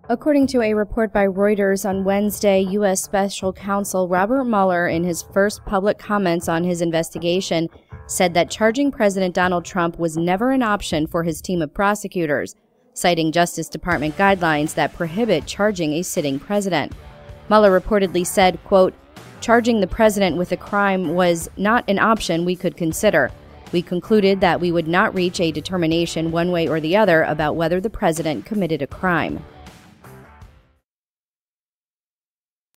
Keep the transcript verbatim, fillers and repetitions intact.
According to a report by Reuters on Wednesday, U S Special Counsel Robert Mueller, in his first public comments on his investigation, said that charging President Donald Trump was never an option for his team of prosecutors, citing Justice Department guidelines that prohibit charging a sitting president. Mueller reportedly said, quote, "Charging the president with a crime was not an option we could consider. We concluded that we would not reach a determination one way or the other about whether the president committed a crime."